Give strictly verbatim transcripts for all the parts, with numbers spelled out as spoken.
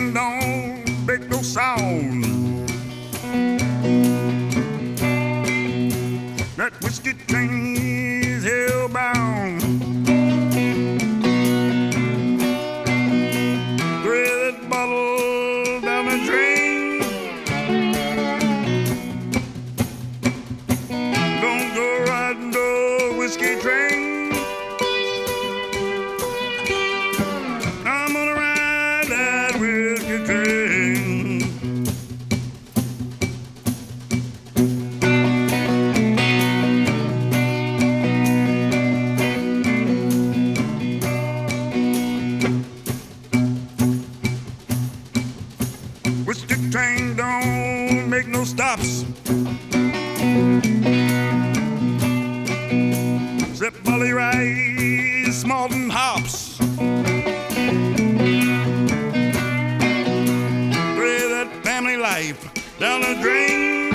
train don't make no sound. That whiskey train is hellbound. Throw that bottle down the drain. Don't go riding the whiskey train. I'm gonna ride that whiskey train. Whiskey train don't make no stops. Except barley rice, malt and hops. Throw that family life down the drain.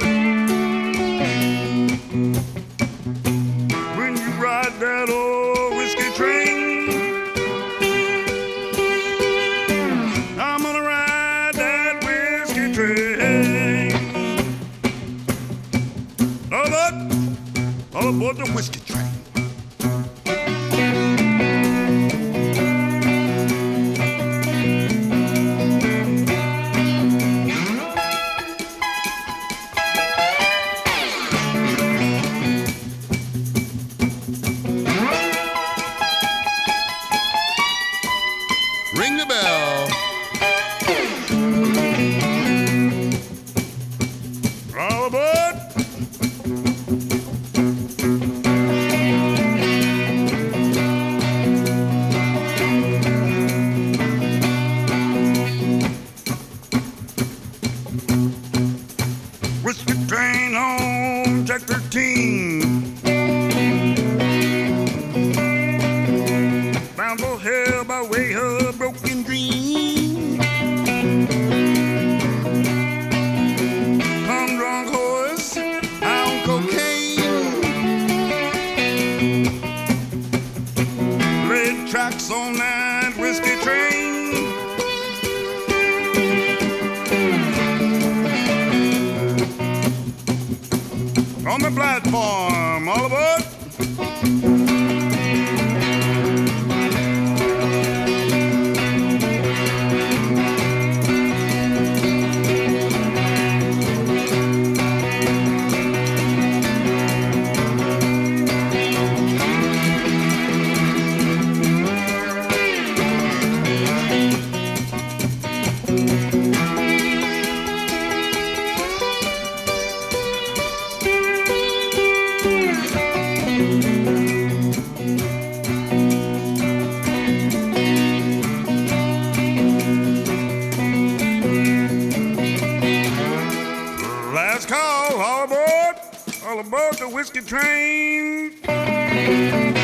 When you ride that old whiskey train, I'm gonna ride that whiskey train. All aboard, all aboard the whiskey train. Ring the bell. All aboard. Whiskey train on Jack thirteen. Bound for hell by way of broken dream. Come drunk horse, on cocaine. Red tracks on that whiskey train. On the platform, all aboard. Last call, all aboard, all aboard the whiskey train.